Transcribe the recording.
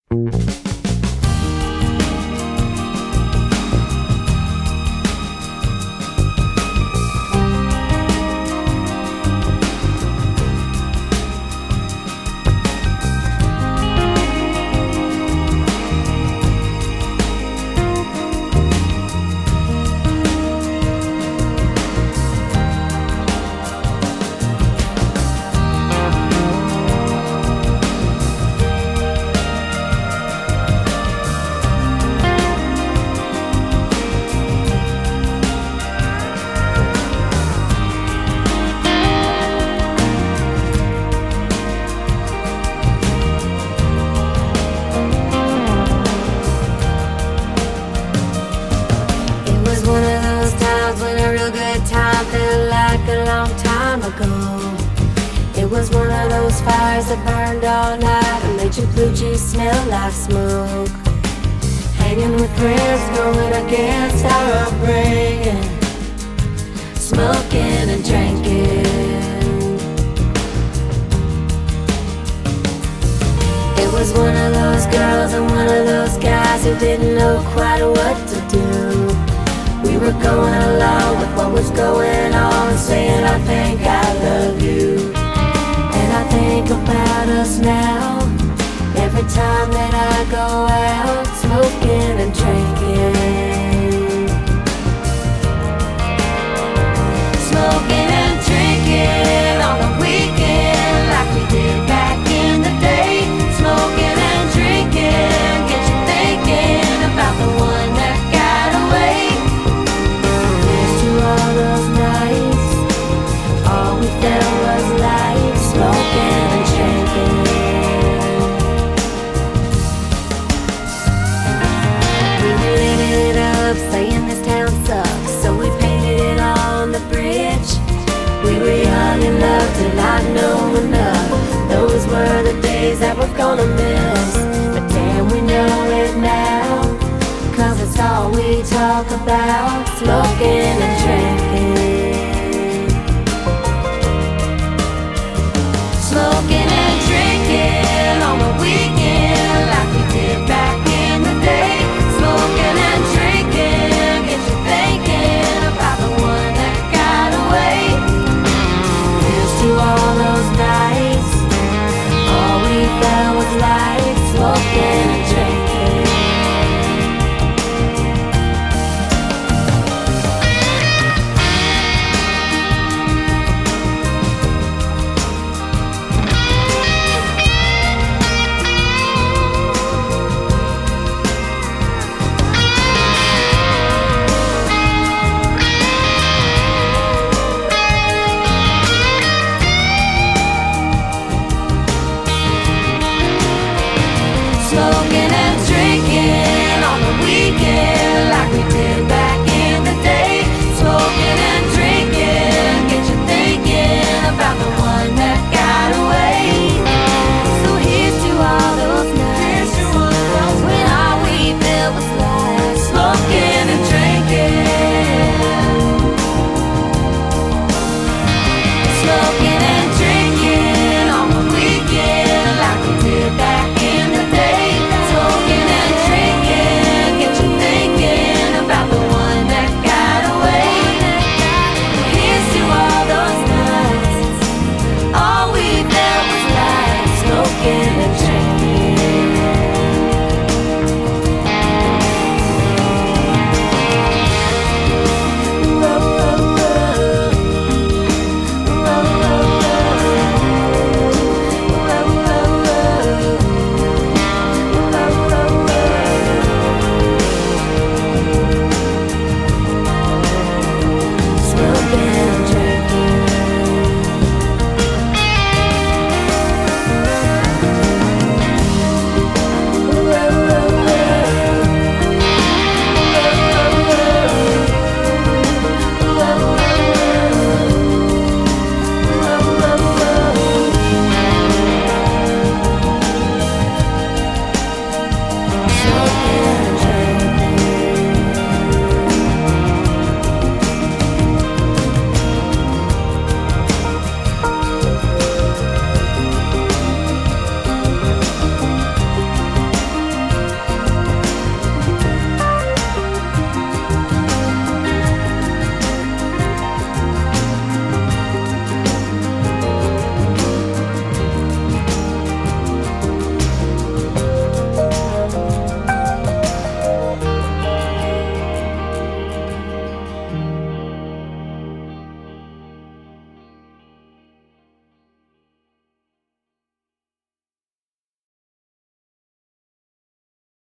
It was one of those fires that burned all night and made your blue jeans smell like smoke. Hanging with friends, going against our upbringing, smoking and drinking. It was one of those girls and one of those guys who didn't know quite what to do. We were going along with what was going on, saying I think I love you. And I think about us now, every time that I go out, smoking and drinking. Smoking and drinking on the weekend, like we did back in the day. Smoking and drinking, get you thinking about the one that got away. All those nights, all we felt was life, smoking and drinking. We were living it up, saying this town sucks, so we painted it on the bridge. We were young and loved to not know enough. Those were the days that we're gonna miss, but damn, we know it now, 'cause it's all we talk about, smoking and drinking. Smoking and drinking on the weekend, like we did back in the day. Smoking and drinking, get you thinking about the one that got away. Here's to all those nights, all we felt was life, smoking and drinking. Smoking